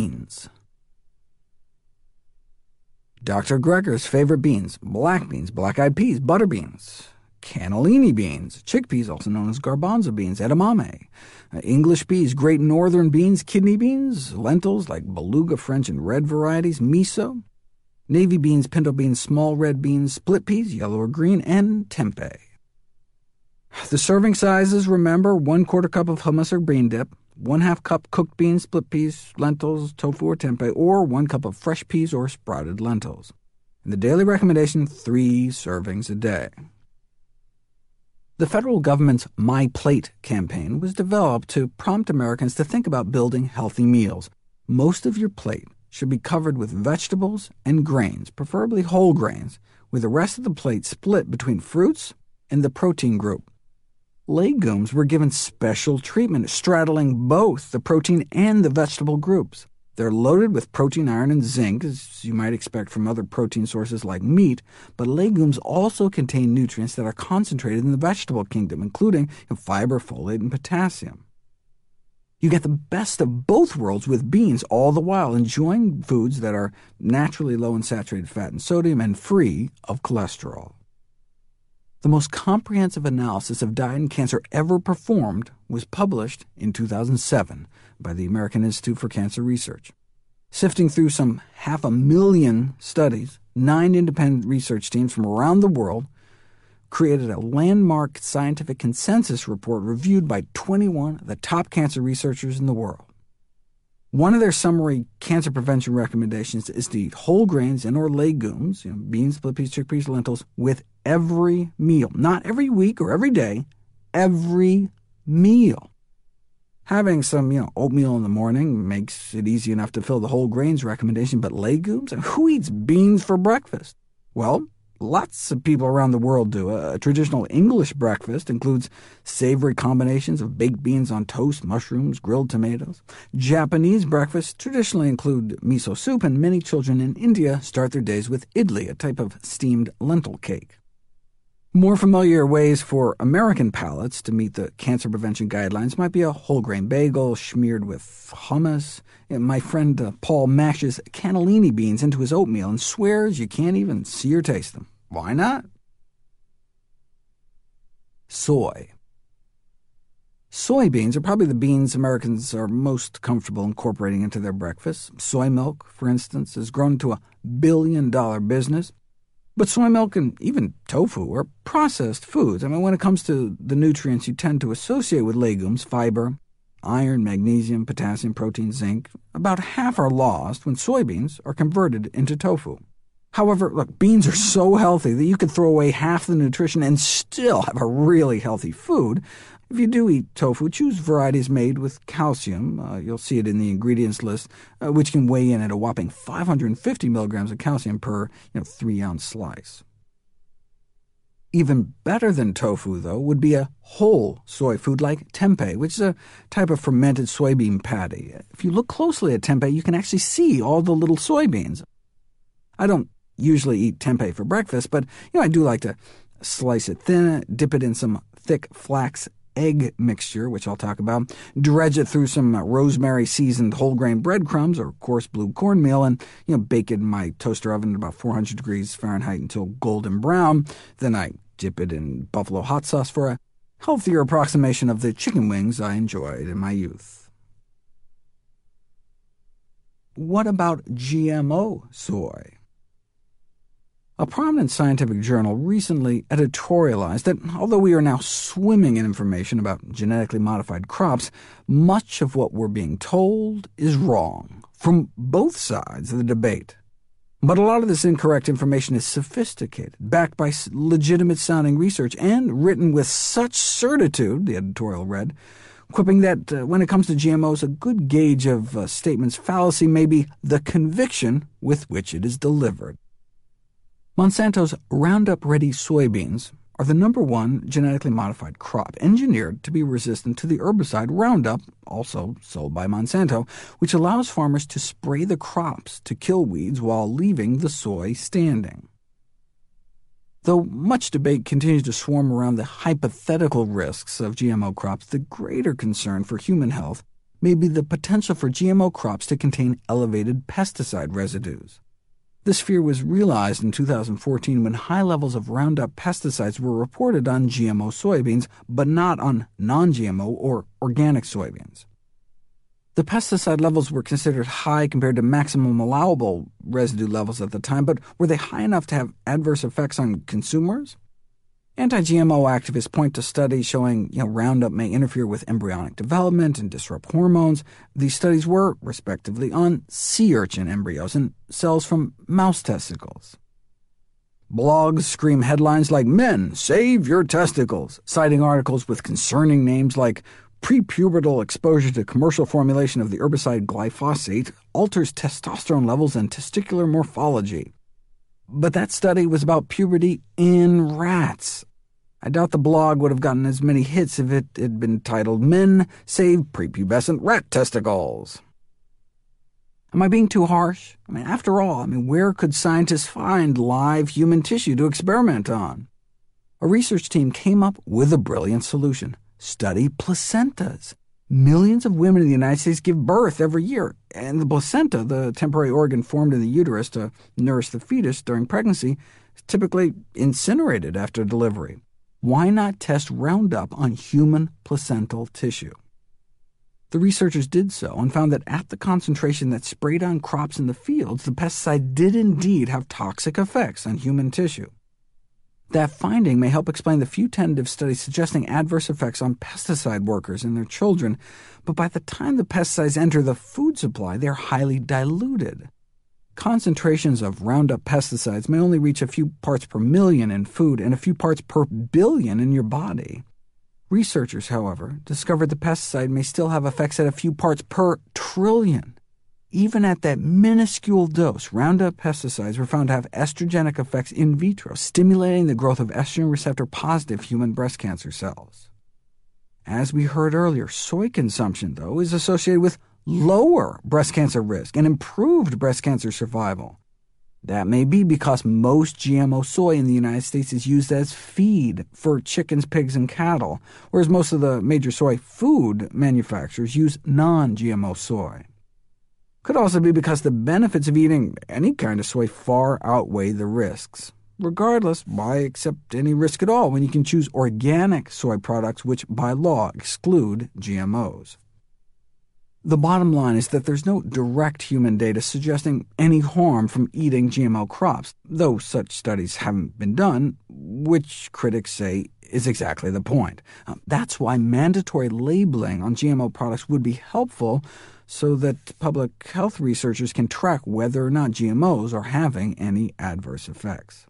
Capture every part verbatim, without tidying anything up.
beans. Doctor Greger's favorite beans: black beans, black-eyed peas, butter beans, cannellini beans, chickpeas, also known as garbanzo beans, edamame, uh, English peas, great northern beans, kidney beans, lentils like beluga, French and red varieties, miso, navy beans, pinto beans, small red beans, split peas, yellow or green, and tempeh. The serving sizes, remember, one quarter cup of hummus or bean dip, one half cup cooked beans, split peas, lentils, tofu or tempeh, or one cup of fresh peas or sprouted lentils. And the daily recommendation, three servings a day. The federal government's My Plate campaign was developed to prompt Americans to think about building healthy meals. Most of your plate should be covered with vegetables and grains, preferably whole grains, with the rest of the plate split between fruits and the protein group. Legumes were given special treatment, straddling both the protein and the vegetable groups. They're loaded with protein, iron, and zinc, as you might expect from other protein sources like meat, but legumes also contain nutrients that are concentrated in the vegetable kingdom, including fiber, folate, and potassium. You get the best of both worlds with beans, all the while enjoying foods that are naturally low in saturated fat and sodium and free of cholesterol. The most comprehensive analysis of diet and cancer ever performed was published in two thousand seven by the American Institute for Cancer Research. Sifting through some half a million studies, nine independent research teams from around the world created a landmark scientific consensus report reviewed by twenty-one of the top cancer researchers in the world. One of their summary cancer prevention recommendations is to eat whole grains and or legumes, you know, beans, split peas, chickpeas, lentils, with every meal. Not every week or every day, every meal. Having some you know, oatmeal in the morning makes it easy enough to fill the whole grains recommendation, but legumes? Who eats beans for breakfast? Well, lots of people around the world do. A traditional English breakfast includes savory combinations of baked beans on toast, mushrooms, grilled tomatoes. Japanese breakfasts traditionally include miso soup, and many children in India start their days with idli, a type of steamed lentil cake. More familiar ways for American palates to meet the cancer prevention guidelines might be a whole grain bagel smeared with hummus. My friend uh, Paul mashes cannellini beans into his oatmeal and swears you can't even see or taste them. Why not? Soy. Soybeans are probably the beans Americans are most comfortable incorporating into their breakfast. Soy milk, for instance, has grown into a billion-dollar business. But soy milk and even tofu are processed foods. I mean, when it comes to the nutrients you tend to associate with legumes, fiber, iron, magnesium, potassium, protein, zinc, about half are lost when soybeans are converted into tofu. However, look, beans are so healthy that you could throw away half the nutrition and still have a really healthy food. If you do eat tofu, choose varieties made with calcium. Uh, you'll see it in the ingredients list, uh, which can weigh in at a whopping five hundred fifty milligrams of calcium per you know, three-ounce slice. Even better than tofu, though, would be a whole soy food like tempeh, which is a type of fermented soybean patty. If you look closely at tempeh, you can actually see all the little soybeans. I don't usually eat tempeh for breakfast, but you know, I do like to slice it thin, dip it in some thick flax egg mixture, which I'll talk about, dredge it through some rosemary-seasoned whole-grain breadcrumbs or coarse blue cornmeal, and you know, bake it in my toaster oven at about four hundred degrees Fahrenheit until golden brown. Then I dip it in buffalo hot sauce for a healthier approximation of the chicken wings I enjoyed in my youth. What about G M O soy? A prominent scientific journal recently editorialized that although we are now swimming in information about genetically modified crops, much of what we're being told is wrong, from both sides of the debate. But a lot of this incorrect information is sophisticated, backed by legitimate-sounding research, and written with such certitude, the editorial read, quipping that uh, when it comes to G M Os, a good gauge of a statement's fallacy may be the conviction with which it is delivered. Monsanto's Roundup Ready soybeans are the number one genetically modified crop, engineered to be resistant to the herbicide Roundup, also sold by Monsanto, which allows farmers to spray the crops to kill weeds while leaving the soy standing. Though much debate continues to swarm around the hypothetical risks of G M O crops, the greater concern for human health may be the potential for G M O crops to contain elevated pesticide residues. This fear was realized in two thousand fourteen when high levels of Roundup pesticides were reported on G M O soybeans, but not on non-G M O or organic soybeans. The pesticide levels were considered high compared to maximum allowable residue levels at the time, but were they high enough to have adverse effects on consumers? Anti-G M O activists point to studies showing you know, Roundup may interfere with embryonic development and disrupt hormones. These studies were, respectively, on sea urchin embryos and cells from mouse testicles. Blogs scream headlines like, "Men, save your testicles," citing articles with concerning names like "Prepubertal exposure to commercial formulation of the herbicide glyphosate alters testosterone levels and testicular morphology." But that study was about puberty in rats. I doubt the blog would have gotten as many hits if it had been titled, "Men Save Prepubescent Rat Testicles." Am I being too harsh? I mean, after all, I mean, where could scientists find live human tissue to experiment on? A research team came up with a brilliant solution. Study placentas. Millions of women in the United States give birth every year, and the placenta, the temporary organ formed in the uterus to nourish the fetus during pregnancy, is typically incinerated after delivery. Why not test Roundup on human placental tissue? The researchers did so and found that at the concentration that sprayed on crops in the fields, the pesticide did indeed have toxic effects on human tissue. That finding may help explain the few tentative studies suggesting adverse effects on pesticide workers and their children, but by the time the pesticides enter the food supply, they are highly diluted. Concentrations of Roundup pesticides may only reach a few parts per million in food and a few parts per billion in your body. Researchers, however, discovered the pesticide may still have effects at a few parts per trillion. Even at that minuscule dose, Roundup pesticides were found to have estrogenic effects in vitro, stimulating the growth of estrogen receptor-positive human breast cancer cells. As we heard earlier, soy consumption, though, is associated with lower breast cancer risk and improved breast cancer survival. That may be because most G M O soy in the United States is used as feed for chickens, pigs, and cattle, whereas most of the major soy food manufacturers use non-G M O soy. Could also be because the benefits of eating any kind of soy far outweigh the risks. Regardless, why accept any risk at all when you can choose organic soy products which, by law, exclude G M Os? The bottom line is that there's no direct human data suggesting any harm from eating G M O crops, though such studies haven't been done, which critics say is exactly the point. Uh, that's why mandatory labeling on G M O products would be helpful, so that public health researchers can track whether or not G M Os are having any adverse effects.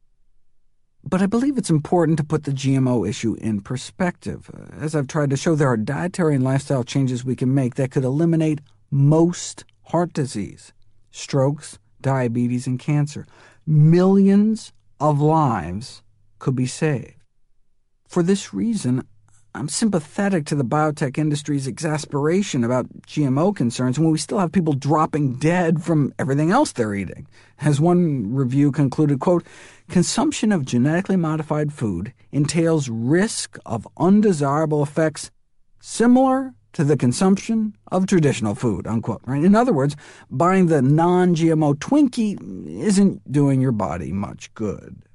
But I believe it's important to put the G M O issue in perspective. As I've tried to show, there are dietary and lifestyle changes we can make that could eliminate most heart disease, strokes, diabetes, and cancer. Millions of lives could be saved. For this reason, I'm sympathetic to the biotech industry's exasperation about G M O concerns when we still have people dropping dead from everything else they're eating. As one review concluded, quote, "Consumption of genetically modified food entails risk of undesirable effects similar to the consumption of traditional food," unquote. Right? In other words, buying the non-G M O Twinkie isn't doing your body much good.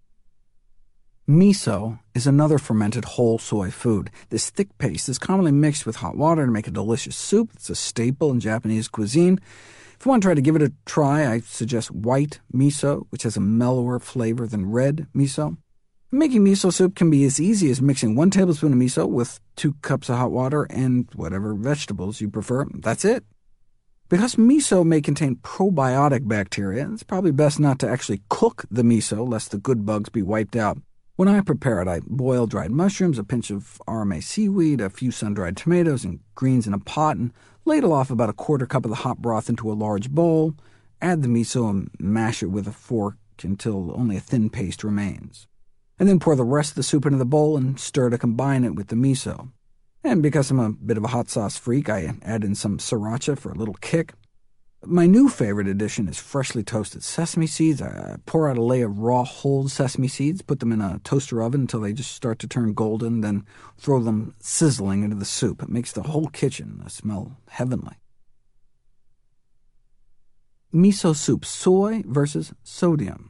Miso is another fermented whole soy food. This thick paste is commonly mixed with hot water to make a delicious soup. It's a staple in Japanese cuisine. If you want to try to give it a try, I suggest white miso, which has a mellower flavor than red miso. Making miso soup can be as easy as mixing one tablespoon of miso with two cups of hot water and whatever vegetables you prefer. That's it. Because miso may contain probiotic bacteria, it's probably best not to actually cook the miso, lest the good bugs be wiped out. When I prepare it, I boil dried mushrooms, a pinch of arame seaweed, a few sun-dried tomatoes, and greens in a pot, and ladle off about a quarter cup of the hot broth into a large bowl, add the miso and mash it with a fork until only a thin paste remains. And then pour the rest of the soup into the bowl and stir to combine it with the miso. And because I'm a bit of a hot sauce freak, I add in some sriracha for a little kick. My new favorite addition is freshly toasted sesame seeds. I pour out a layer of raw whole sesame seeds, put them in a toaster oven until they just start to turn golden, then throw them sizzling into the soup. It makes the whole kitchen smell heavenly. Miso soup, soy versus sodium.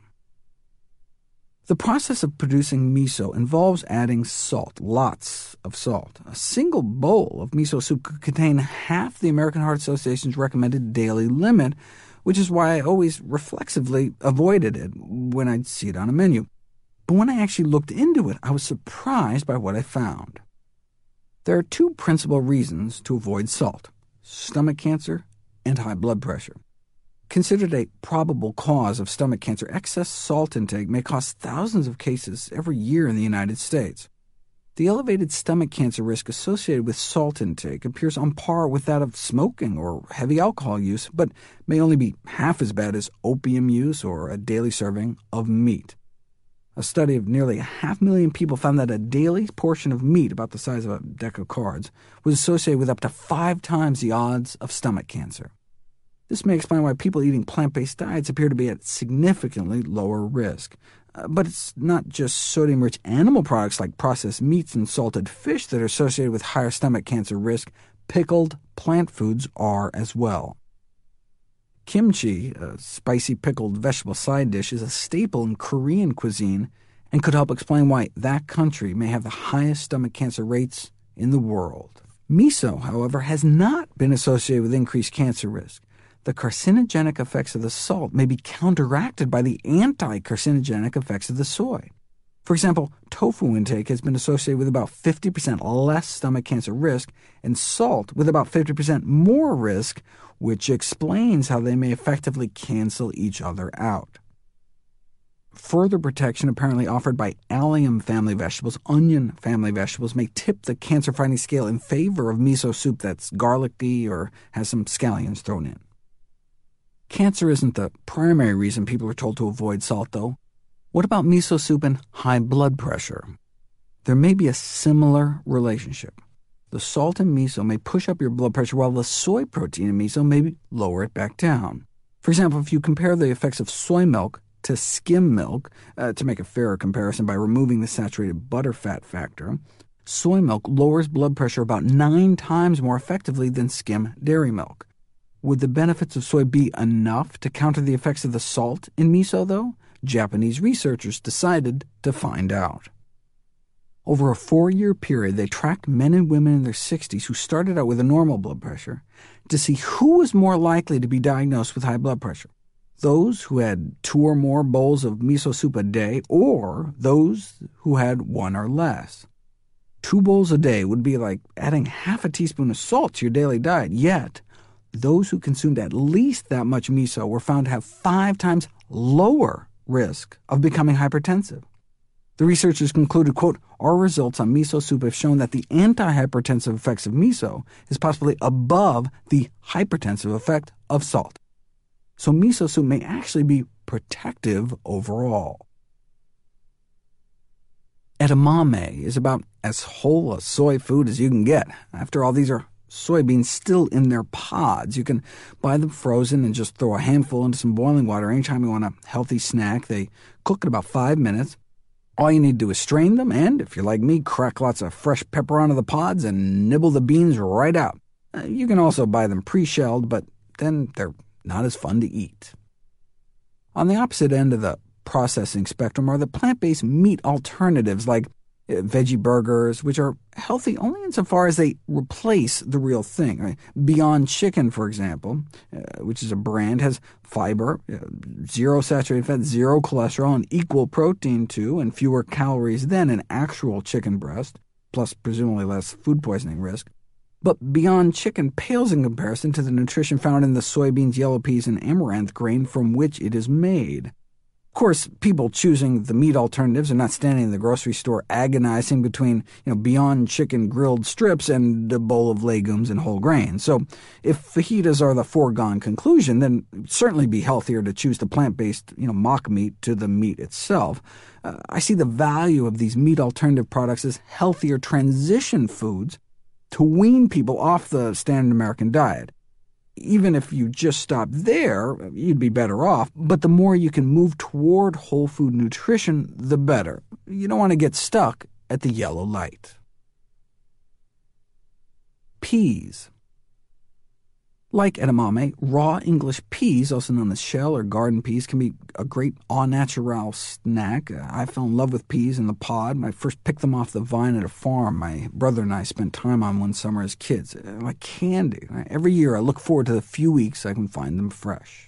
The process of producing miso involves adding salt, lots of salt. A single bowl of miso soup could contain half the American Heart Association's recommended daily limit, which is why I always reflexively avoided it when I'd see it on a menu. But when I actually looked into it, I was surprised by what I found. There are two principal reasons to avoid salt: stomach cancer and high blood pressure. Considered a probable cause of stomach cancer, excess salt intake may cause thousands of cases every year in the United States. The elevated stomach cancer risk associated with salt intake appears on par with that of smoking or heavy alcohol use, but may only be half as bad as opium use or a daily serving of meat. A study of nearly a half million people found that a daily portion of meat, about the size of a deck of cards, was associated with up to five times the odds of stomach cancer. This may explain why people eating plant-based diets appear to be at significantly lower risk. Uh, but it's not just sodium-rich animal products like processed meats and salted fish that are associated with higher stomach cancer risk. Pickled plant foods are as well. Kimchi, a spicy pickled vegetable side dish, is a staple in Korean cuisine and could help explain why that country may have the highest stomach cancer rates in the world. Miso, however, has not been associated with increased cancer risk. The carcinogenic effects of the salt may be counteracted by the anti-carcinogenic effects of the soy. For example, tofu intake has been associated with about fifty percent less stomach cancer risk, and salt with about fifty percent more risk, which explains how they may effectively cancel each other out. Further protection apparently offered by allium family vegetables, onion family vegetables, may tip the cancer-fighting scale in favor of miso soup that's garlicky or has some scallions thrown in. Cancer isn't the primary reason people are told to avoid salt, though. What about miso soup and high blood pressure? There may be a similar relationship. The salt in miso may push up your blood pressure, while the soy protein in miso may lower it back down. For example, if you compare the effects of soy milk to skim milk, uh, to make a fairer comparison by removing the saturated butterfat factor, soy milk lowers blood pressure about nine times more effectively than skim dairy milk. Would the benefits of soy be enough to counter the effects of the salt in miso, though? Japanese researchers decided to find out. Over a four-year period, they tracked men and women in their sixties who started out with a normal blood pressure to see who was more likely to be diagnosed with high blood pressure: those who had two or more bowls of miso soup a day, or those who had one or less. Two bowls a day would be like adding half a teaspoon of salt to your daily diet, yet those who consumed at least that much miso were found to have five times lower risk of becoming hypertensive. The researchers concluded, quote, "Our results on miso soup have shown that the antihypertensive effects of miso is possibly above the hypertensive effect of salt. So miso soup may actually be protective overall." Edamame is about as whole a soy food as you can get. After all, these are soybeans still in their pods. You can buy them frozen and just throw a handful into some boiling water anytime you want a healthy snack. They cook in about five minutes. All you need to do is strain them, and if you're like me, crack lots of fresh pepper onto the pods and nibble the beans right out. Uh, you can also buy them pre-shelled, but then they're not as fun to eat. On the opposite end of the processing spectrum are the plant-based meat alternatives like veggie burgers, which are healthy only insofar as they replace the real thing. Right? Beyond Chicken, for example, uh, which is a brand, has fiber, uh, zero saturated fat, zero cholesterol, and equal protein to, and fewer calories than an actual chicken breast, plus presumably less food poisoning risk. But Beyond Chicken pales in comparison to the nutrition found in the soybeans, yellow peas, and amaranth grain from which it is made. Of course, people choosing the meat alternatives are not standing in the grocery store agonizing between you know, Beyond Chicken grilled strips and a bowl of legumes and whole grains. So if fajitas are the foregone conclusion, then it would certainly be healthier to choose the plant-based you know, mock meat to the meat itself. Uh, I see the value of these meat alternative products as healthier transition foods to wean people off the standard American diet. Even if you just stopped there, you'd be better off, but the more you can move toward whole food nutrition, the better. You don't want to get stuck at the yellow light. Peas. Like edamame, raw English peas, also known as shell or garden peas, can be a great au naturel snack. I fell in love with peas in the pod. I first picked them off the vine at a farm my brother and I spent time on one summer as kids. Like candy. Every year I look forward to the few weeks I can find them fresh.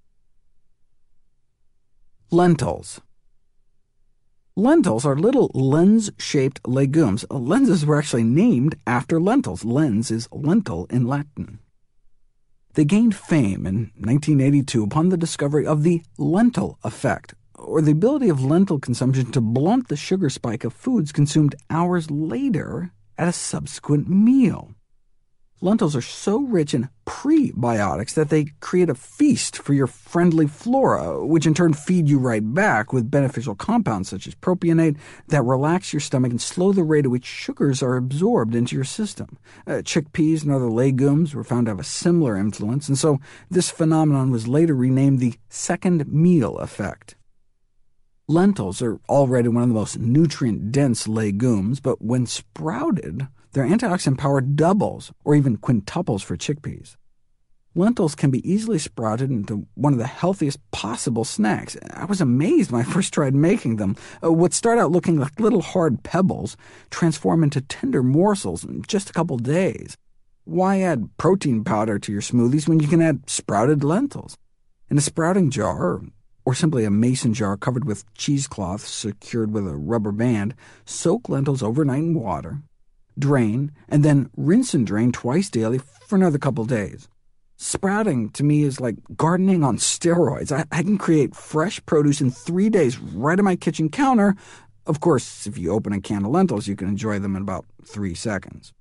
Lentils. Lentils are little lens-shaped legumes. Lenses were actually named after lentils. Lens is lentil in Latin. They gained fame in nineteen eighty-two upon the discovery of the lentil effect, or the ability of lentil consumption to blunt the sugar spike of foods consumed hours later at a subsequent meal. Lentils are so rich in prebiotics that they create a feast for your friendly flora, which in turn feed you right back with beneficial compounds such as propionate that relax your stomach and slow the rate at which sugars are absorbed into your system. Uh, chickpeas and other legumes were found to have a similar influence, and so this phenomenon was later renamed the second meal effect. Lentils are already one of the most nutrient-dense legumes, but when sprouted, their antioxidant power doubles, or even quintuples for chickpeas. Lentils can be easily sprouted into one of the healthiest possible snacks. I was amazed when I first tried making them. Uh, what start out looking like little hard pebbles transform into tender morsels in just a couple days. Why add protein powder to your smoothies when you can add sprouted lentils? In a sprouting jar, or simply a mason jar covered with cheesecloth secured with a rubber band, soak lentils overnight in water, drain, and then rinse and drain twice daily for another couple days. Sprouting, to me, is like gardening on steroids. I, I can create fresh produce in three days right on my kitchen counter. Of course, if you open a can of lentils, you can enjoy them in about three seconds.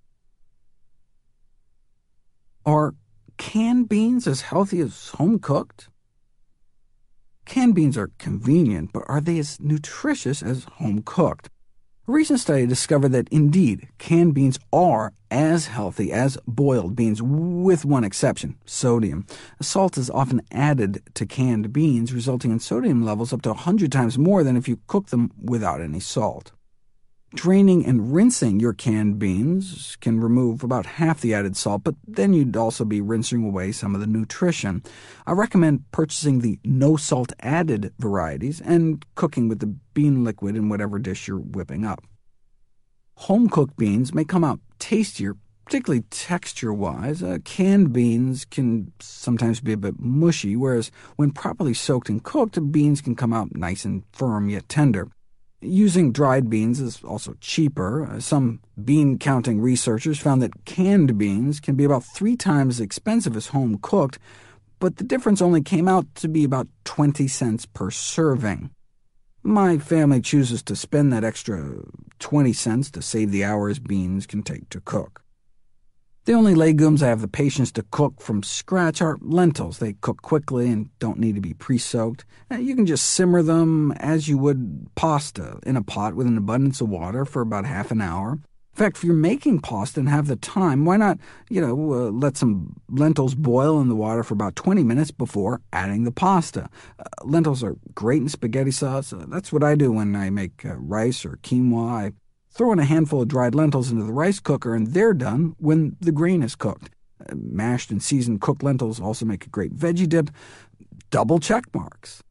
Are canned beans as healthy as home-cooked? Canned beans are convenient, but are they as nutritious as home-cooked? A recent study discovered that, indeed, canned beans are as healthy as boiled beans, with one exception, sodium. Salt is often added to canned beans, resulting in sodium levels up to one hundred times more than if you cook them without any salt. Draining and rinsing your canned beans can remove about half the added salt, but then you'd also be rinsing away some of the nutrition. I recommend purchasing the no-salt-added varieties and cooking with the bean liquid in whatever dish you're whipping up. Home-cooked beans may come out tastier, particularly texture-wise. Uh, canned beans can sometimes be a bit mushy, whereas when properly soaked and cooked, beans can come out nice and firm yet tender. Using dried beans is also cheaper. Some bean-counting researchers found that canned beans can be about three times as expensive as home-cooked, but the difference only came out to be about twenty cents per serving. My family chooses to spend that extra twenty cents to save the hours beans can take to cook. The only legumes I have the patience to cook from scratch are lentils. They cook quickly and don't need to be pre-soaked. You can just simmer them as you would pasta in a pot with an abundance of water for about half an hour. In fact, if you're making pasta and have the time, why not, you know, uh, let some lentils boil in the water for about twenty minutes before adding the pasta. Uh, lentils are great in spaghetti sauce. Uh, that's what I do when I make uh, rice or quinoa. I throw in a handful of dried lentils into the rice cooker, and they're done when the grain is cooked. Uh, mashed and seasoned cooked lentils also make a great veggie dip. Double check marks.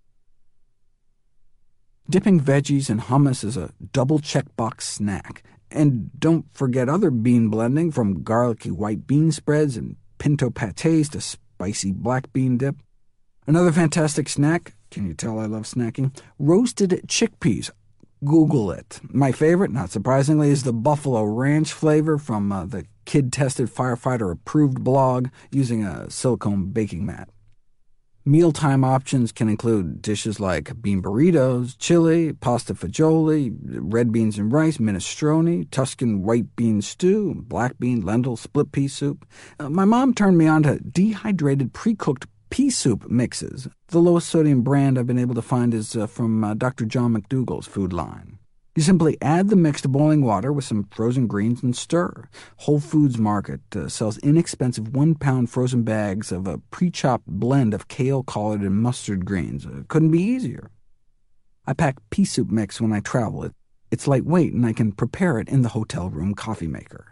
Dipping veggies in hummus is a double checkbox snack. And don't forget other bean blending, from garlicky white bean spreads and pinto pâtés to spicy black bean dip. Another fantastic snack, can you tell I love snacking? Roasted chickpeas. Google it. My favorite, not surprisingly, is the Buffalo Ranch flavor from uh, the Kid-Tested Firefighter-approved blog using a silicone baking mat. Mealtime options can include dishes like bean burritos, chili, pasta fagioli, red beans and rice, minestrone, Tuscan white bean stew, black bean, lentil, split pea soup. Uh, my mom turned me on to dehydrated pre-cooked pea soup mixes. The lowest sodium brand I've been able to find is uh, from uh, Doctor John McDougall's Food Line. You simply add the mix to boiling water with some frozen greens and stir. Whole Foods Market uh, sells inexpensive one-pound frozen bags of a pre-chopped blend of kale, collard, and mustard greens. Uh, couldn't be easier. I pack pea soup mix when I travel. It, it's lightweight, and I can prepare it in the hotel room coffee maker.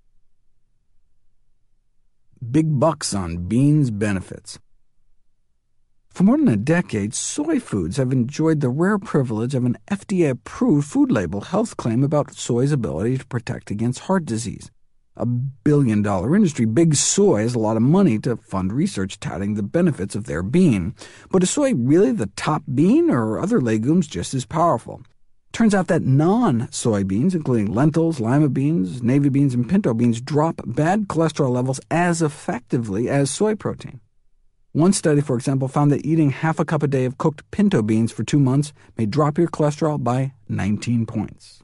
Big bucks on beans benefits. For more than a decade, soy foods have enjoyed the rare privilege of an F D A-approved food label health claim about soy's ability to protect against heart disease. A billion-dollar industry, Big Soy has a lot of money to fund research touting the benefits of their bean. But is soy really the top bean, or are other legumes just as powerful? Turns out that non-soybeans, including lentils, lima beans, navy beans, and pinto beans, drop bad cholesterol levels as effectively as soy protein. One study, for example, found that eating half a cup a day of cooked pinto beans for two months may drop your cholesterol by nineteen points.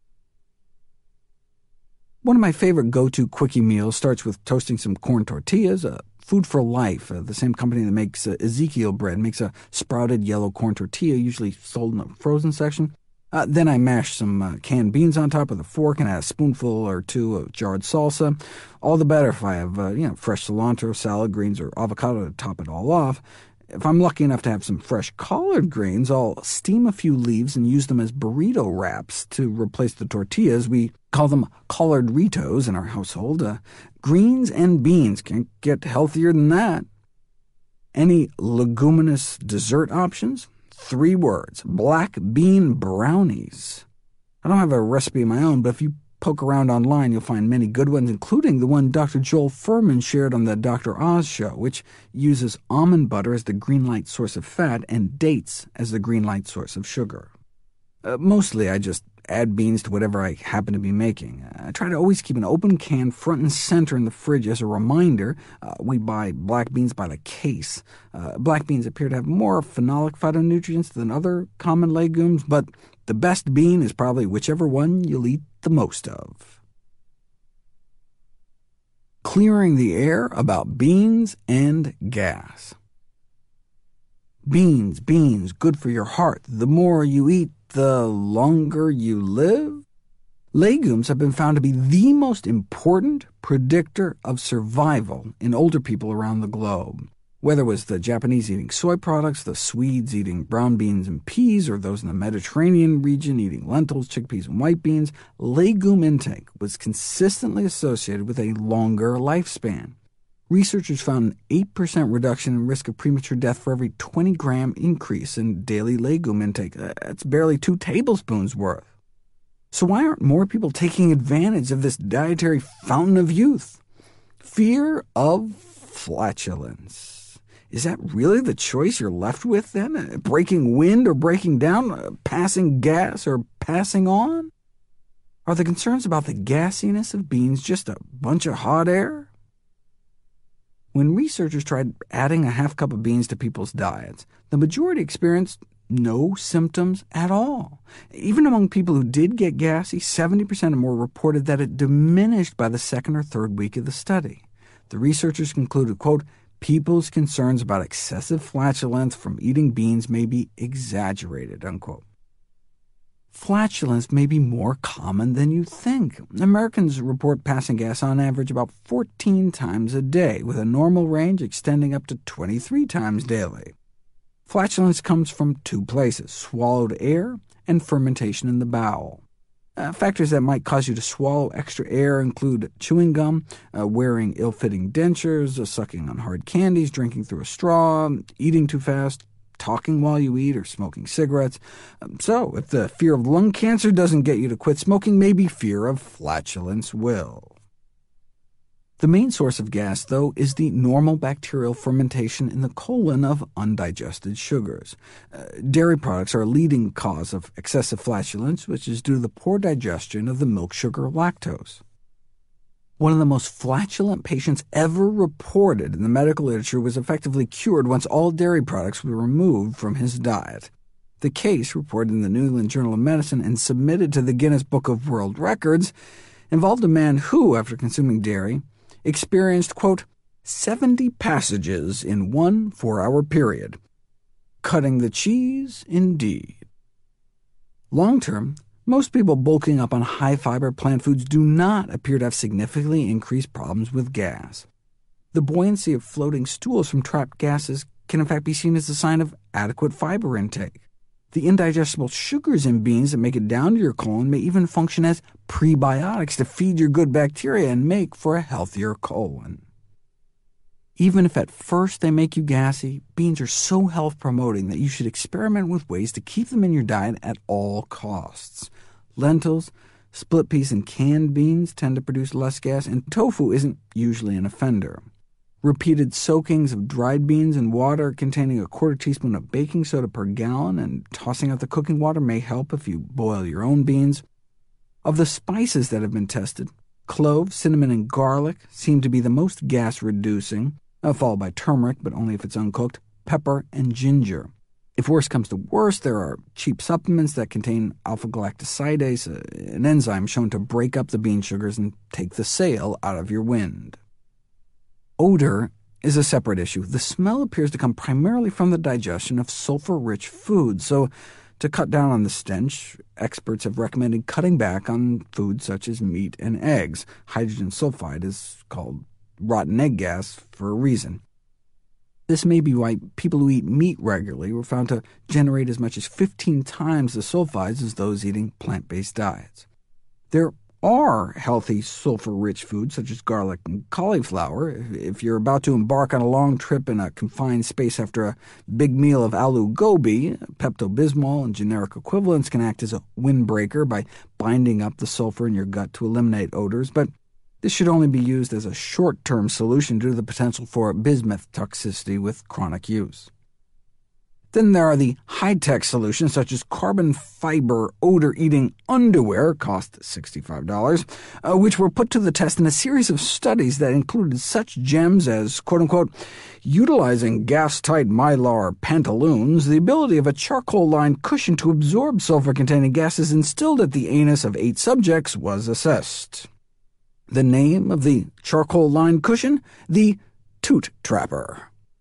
One of my favorite go-to quickie meals starts with toasting some corn tortillas. Uh, Food for Life, uh, the same company that makes uh, Ezekiel bread, makes a sprouted yellow corn tortilla, usually sold in the frozen section. Uh, then I mash some uh, canned beans on top with a fork and add a spoonful or two of jarred salsa. All the better if I have uh, you know, fresh cilantro, salad greens, or avocado to top it all off. If I'm lucky enough to have some fresh collard greens, I'll steam a few leaves and use them as burrito wraps to replace the tortillas. We call them collard-ritos in our household. Uh, greens and beans can't get healthier than that. Any leguminous dessert options? Three words: black bean brownies. I don't have a recipe of my own, but if you poke around online, you'll find many good ones, including the one Doctor Joel Fuhrman shared on the Doctor Oz show, which uses almond butter as the green light source of fat and dates as the green light source of sugar. Uh, mostly I just add beans to whatever I happen to be making. I try to always keep an open can front and center in the fridge as a reminder. Uh, we buy black beans by the case. Uh, black beans appear to have more phenolic phytonutrients than other common legumes, but the best bean is probably whichever one you'll eat the most of. Clearing the air about beans and gas. Beans, beans, good for your heart. The more you eat, the longer you live? Legumes have been found to be the most important predictor of survival in older people around the globe. Whether it was the Japanese eating soy products, the Swedes eating brown beans and peas, or those in the Mediterranean region eating lentils, chickpeas, and white beans, legume intake was consistently associated with a longer lifespan. Researchers found an eight percent reduction in risk of premature death for every twenty gram increase in daily legume intake. That's barely two tablespoons worth. So why aren't more people taking advantage of this dietary fountain of youth? Fear of flatulence. Is that really the choice you're left with, then? Breaking wind or breaking down? Passing gas or passing on? Are the concerns about the gassiness of beans just a bunch of hot air? When researchers tried adding a half cup of beans to people's diets, the majority experienced no symptoms at all. Even among people who did get gassy, seventy percent or more reported that it diminished by the second or third week of the study. The researchers concluded, quote, people's concerns about excessive flatulence from eating beans may be exaggerated, unquote. Flatulence may be more common than you think. Americans report passing gas on average about fourteen times a day, with a normal range extending up to twenty-three times daily. Flatulence comes from two places: swallowed air and fermentation in the bowel. Uh, factors that might cause you to swallow extra air include chewing gum, uh, wearing ill-fitting dentures, uh, sucking on hard candies, drinking through a straw, eating too fast, talking while you eat, or smoking cigarettes. Um, so, if the fear of lung cancer doesn't get you to quit smoking, maybe fear of flatulence will. The main source of gas, though, is the normal bacterial fermentation in the colon of undigested sugars. Uh, dairy products are a leading cause of excessive flatulence, which is due to the poor digestion of the milk sugar lactose. One of the most flatulent patients ever reported in the medical literature was effectively cured once all dairy products were removed from his diet. The case, reported in the New England Journal of Medicine and submitted to the Guinness Book of World Records, involved a man who, after consuming dairy, experienced, quote, seventy passages in one four-hour period. Cutting the cheese, indeed. Long-term, Most people bulking up on high-fiber plant foods do not appear to have significantly increased problems with gas. The buoyancy of floating stools from trapped gases can in fact be seen as a sign of adequate fiber intake. The indigestible sugars in beans that make it down to your colon may even function as prebiotics to feed your good bacteria and make for a healthier colon. Even if at first they make you gassy, beans are so health-promoting that you should experiment with ways to keep them in your diet at all costs. Lentils, split peas, and canned beans tend to produce less gas, and tofu isn't usually an offender. Repeated soakings of dried beans in water containing a quarter teaspoon of baking soda per gallon and tossing out the cooking water may help if you boil your own beans. Of the spices that have been tested, clove, cinnamon, and garlic seem to be the most gas-reducing, uh, followed by turmeric, but only if it's uncooked, pepper, and ginger. If worse comes to worse, there are cheap supplements that contain alpha-galactosidase, an enzyme shown to break up the bean sugars and take the sail out of your wind. Odor is a separate issue. The smell appears to come primarily from the digestion of sulfur-rich foods, so to cut down on the stench, experts have recommended cutting back on foods such as meat and eggs. Hydrogen sulfide is called rotten egg gas for a reason. This may be why people who eat meat regularly were found to generate as much as fifteen times the sulfides as those eating plant-based diets. There are healthy sulfur-rich foods such as garlic and cauliflower. If you're about to embark on a long trip in a confined space after a big meal of aloo gobi, Pepto-Bismol and generic equivalents can act as a windbreaker by binding up the sulfur in your gut to eliminate odors, but this should only be used as a short-term solution due to the potential for bismuth toxicity with chronic use. Then there are the high-tech solutions, such as carbon fiber odor-eating underwear, cost sixty-five dollars, uh, which were put to the test in a series of studies that included such gems as, quote-unquote, utilizing gas-tight mylar pantaloons, the ability of a charcoal-lined cushion to absorb sulfur-containing gases instilled at the anus of eight subjects was assessed. The name of the charcoal-lined cushion? The Toot Trapper.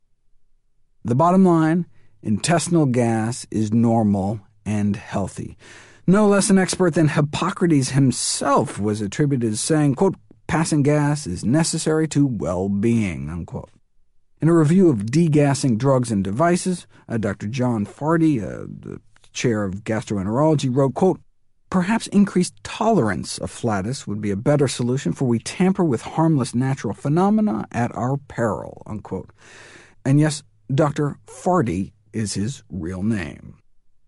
The bottom line: intestinal gas is normal and healthy. No less an expert than Hippocrates himself was attributed as saying, quote, passing gas is necessary to well-being, unquote. In a review of degassing drugs and devices, uh, Doctor John Fardy, uh, the chair of gastroenterology, wrote, quote, perhaps increased tolerance of flatus would be a better solution, for we tamper with harmless natural phenomena at our peril, unquote. And yes, Doctor Fardy is his real name.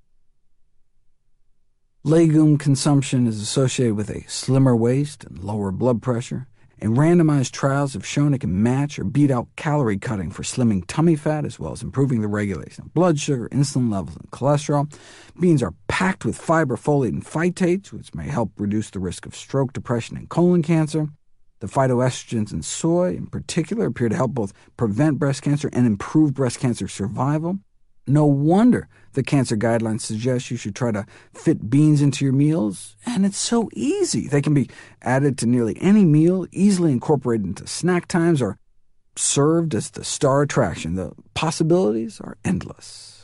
Legume consumption is associated with a slimmer waist and lower blood pressure, and randomized trials have shown it can match or beat out calorie cutting for slimming tummy fat, as well as improving the regulation of blood sugar, insulin levels, and cholesterol. Beans are packed with fiber, folate, and phytates, which may help reduce the risk of stroke, depression, and colon cancer. The phytoestrogens in soy, in particular, appear to help both prevent breast cancer and improve breast cancer survival. No wonder the cancer guidelines suggest you should try to fit beans into your meals, and it's so easy. They can be added to nearly any meal, easily incorporated into snack times, or served as the star attraction. The possibilities are endless.